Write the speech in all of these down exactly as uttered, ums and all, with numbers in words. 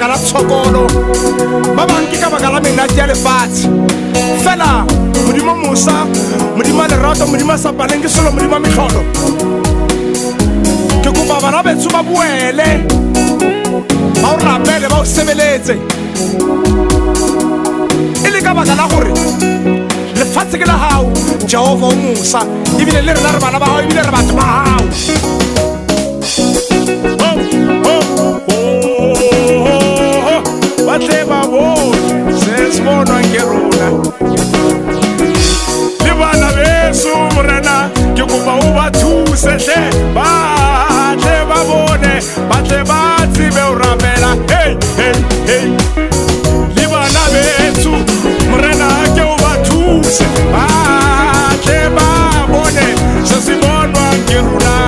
baka la tshokolo ba bang ke ka baka la menate ya lefatshe fela modimo Musa modimo lerato modimo sa paleng ke solo modimo metlholo ke kopa bana betso ba boele ba o rapele ba o sebeletse e le ka baka la gore lefatshe ke la hao Jehova o Musa ebile le rena re bana ba hao ebile re batho ba hao batle ba bone se se bonwa ke rona le bana beso morena ke kopa o ba thuse hle batle ba bone batle ba tsebe o rapela hey hey hey le bana beso morena ke o ba thuse batle ba bone se se bonwa ke rona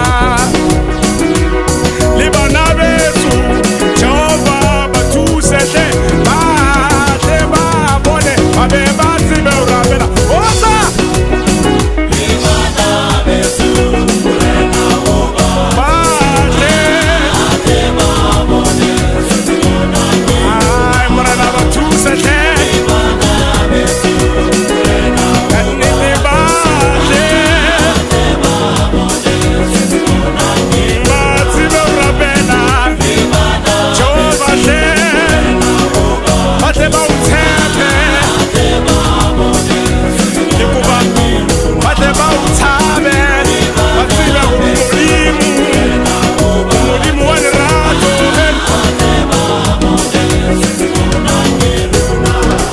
le bana beso Jehova ba thuse hle batle ba bone ba be ba tsebe o rapela osa le bana beso morena o ba batle batle ba bone se se bonwa ai morena ba thuse hle le bana beso morena kanne le batle batle ba bone se se bonwa ba tsebe o rapela le bana Jehova hle batle ba o tshepe batle ba bone ke kopa batle ba o tshabe ba tsebe go modimo modimo wa lerato batle ba bone se se bonwa ke rona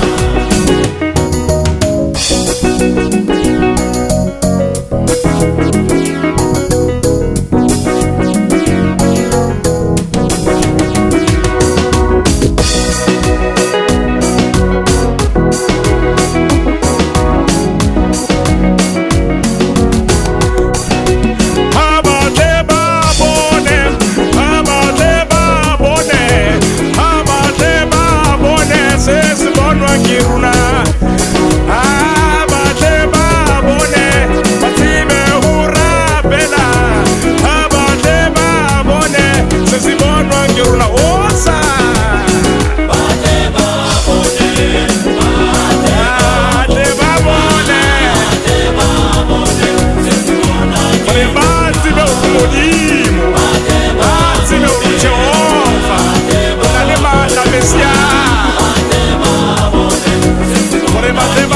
Abate ba bone, abate ba bone, abate ba bone, se se bonwa ke rona. Abate ba bone, ba tsebe ho rapela. Abate ba bone, se se bonwa ke rona. Osa. Abate ba bone, abate ba bone, abate ba bone, se se bonwa ke rona. Ba tsebe ho modimo, ba tsebe ho Jehova, ba le matla Mesia, ba bone, se se bonwa.